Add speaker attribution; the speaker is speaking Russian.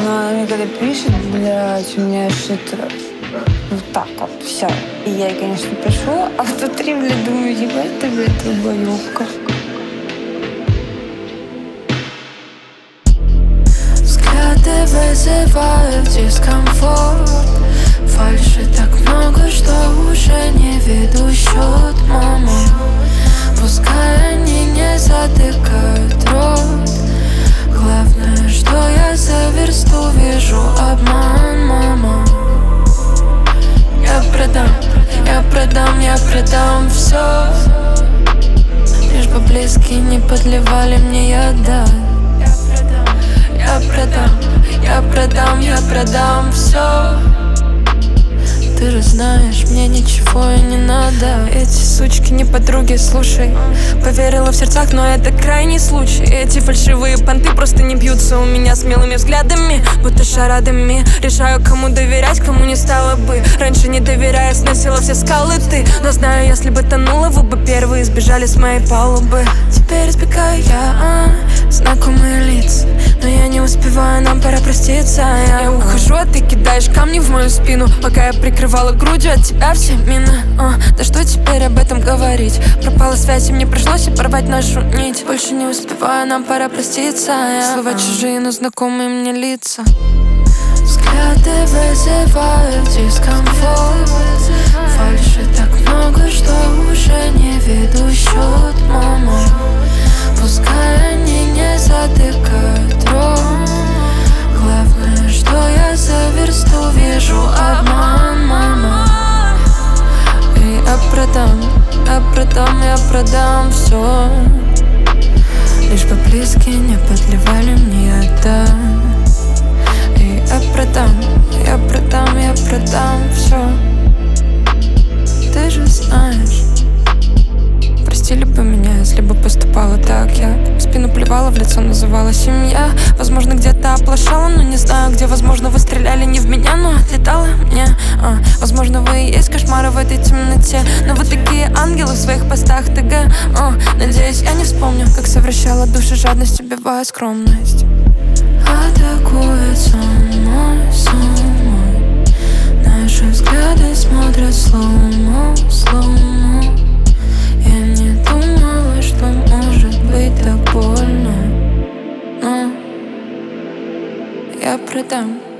Speaker 1: Но она мне когда пишет, блядь, у меня что-то вот так вот, все. И я ей, конечно, пишу, а внутри, блядь, думаю, ебать ты, блядь, долбоёбка.
Speaker 2: Взгляды вызывают дискомфорт. Фальши так много, что уже не веду счет, мама. Пускай они не затыкают рот. Главное, что я за версту вижу обман, мама. Я продам все, лишь бы близкие не подливали мне яда. Я продам все. Ты же знаешь, мне ничего и не надо. Эти сучки не подруги, слушай. Поверила в сердцах, но это крайний случай. Эти фальшивые понты просто не бьются у меня смелыми взглядами, будто шарадами. Решаю, кому доверять, кому не стало бы. Раньше, не доверяя, сносила все скалы ты. Но знаю, если бы тонула, вы бы первые сбежали с моей палубы. Теперь избегаю я знакомые лица, но я не успеваю, нам пора проститься. Я ухожу, а ты кидаешь камни в мою спину, пока я прикрывала грудью от тебя все мины. Да что теперь об этом говорить? Пропала связь, и мне пришлось порвать нашу нить. Больше не успеваю, нам пора проститься. Слова чужие, но знакомые мне лица. Взгляды вызывают дискомфорт. Фальши так много, что уже не веду счет, мама. Пускай они не затыкают рот. Главное, что я за версту вижу обман, мама. И я продам все, лишь бы близкие не подливали мне яда. И я продам все. Ты же знаешь. Простили бы меня, если бы поступала так. Я в спину плевала, в лицо называла семья. Возможно, где-то оплошала, но не знаю где. Возможно, вы стреляли не в меня, но отлетала мне. Возможно, вы и есть кошмары в этой темноте, но вы такие ангелы в своих постах ТГ. Надеюсь, я не вспомню, как совращала души жадность, убивая скромность. Атакует самой. Наши взгляды смотрят слоумо. Я не думала, что может быть так больно, но я продам.